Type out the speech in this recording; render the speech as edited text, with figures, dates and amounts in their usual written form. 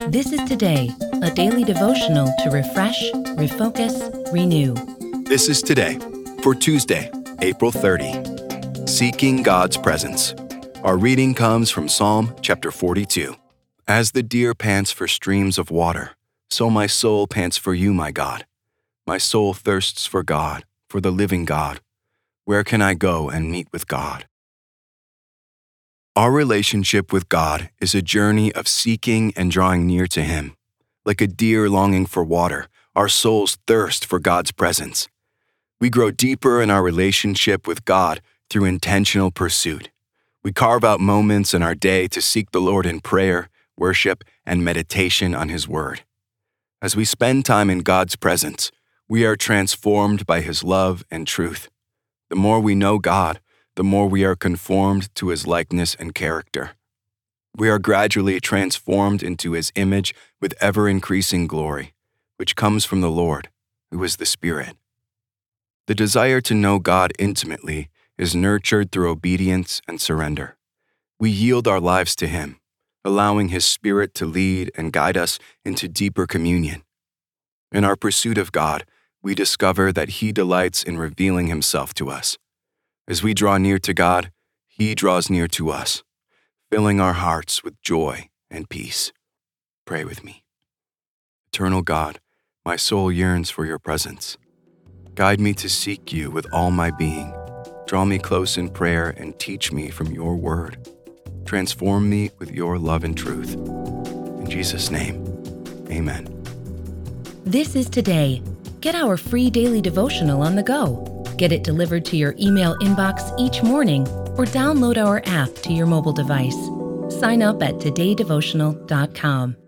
This is Today, a daily devotional to refresh, refocus, renew. This is Today for Tuesday, April 30. Seeking God's Presence. Our reading comes from Psalm chapter 42. As the deer pants for streams of water, so my soul pants for you, my God. My soul thirsts for God, for the living God. Where can I go and meet with God? Our relationship with God is a journey of seeking and drawing near to Him. Like a deer longing for water, our souls thirst for God's presence. We grow deeper in our relationship with God through intentional pursuit. We carve out moments in our day to seek the Lord in prayer, worship, and meditation on His Word. As we spend time in God's presence, we are transformed by His love and truth. The more we know God, the more we are conformed to His likeness and character. We are gradually transformed into His image with ever-increasing glory, which comes from the Lord, who is the Spirit. The desire to know God intimately is nurtured through obedience and surrender. We yield our lives to Him, allowing His Spirit to lead and guide us into deeper communion. In our pursuit of God, we discover that He delights in revealing Himself to us. As we draw near to God, He draws near to us, filling our hearts with joy and peace. Pray with me. Eternal God, my soul yearns for your presence. Guide me to seek you with all my being. Draw me close in prayer and teach me from your word. Transform me with your love and truth. In Jesus' name, amen. This is Today. Get our free daily devotional on the go. Get it delivered to your email inbox each morning or download our app to your mobile device. Sign up at todaydevotional.com.